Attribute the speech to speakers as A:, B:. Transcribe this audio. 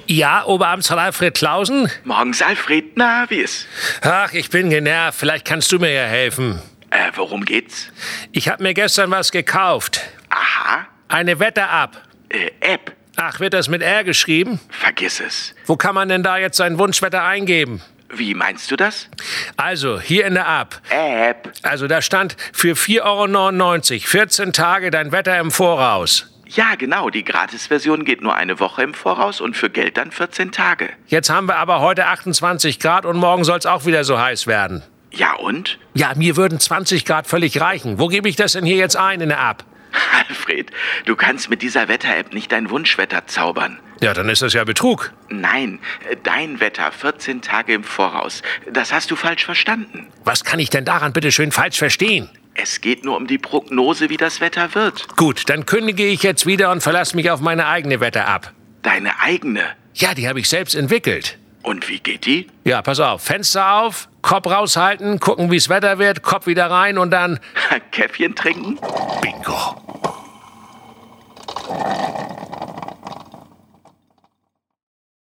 A: Ja, Oberamtsrat Alfred Clausen?
B: Morgens, Alfred. Na, wie ist?
A: Ach, ich bin genervt. Vielleicht kannst du mir ja helfen.
B: Worum geht's?
A: Ich habe mir gestern was gekauft.
B: Aha.
A: Eine Wette-App.
B: App.
A: Ach, wird das mit R geschrieben?
B: Vergiss es.
A: Wo kann man denn da jetzt seinen Wunschwetter eingeben?
B: Wie meinst du das?
A: Also, hier in der App.
B: App.
A: Also, da stand für 4,99 € 14 Tage dein Wetter im Voraus.
B: Ja, genau. Die Gratis-Version geht nur eine Woche im Voraus und für Geld dann 14 Tage.
A: Jetzt haben wir aber heute 28 Grad und morgen soll es auch wieder so heiß werden.
B: Ja, und?
A: Ja, mir würden 20 Grad völlig reichen. Wo gebe ich das denn hier jetzt ein in der App?
B: Alfred, du kannst mit dieser Wetter-App nicht dein Wunschwetter zaubern.
A: Ja, dann ist das ja Betrug.
B: Nein, dein Wetter 14 Tage im Voraus. Das hast du falsch verstanden.
A: Was kann ich denn daran bitte schön falsch verstehen?
B: Es geht nur um die Prognose, wie das Wetter wird.
A: Gut, dann kündige ich jetzt wieder und verlasse mich auf meine eigene Wette-App.
B: Deine eigene?
A: Ja, die habe ich selbst entwickelt.
B: Und wie geht die?
A: Ja, pass auf. Fenster auf, Kopf raushalten, gucken, wie's Wetter wird, Kopf wieder rein und dann...
B: Käffchen trinken?
A: Bingo.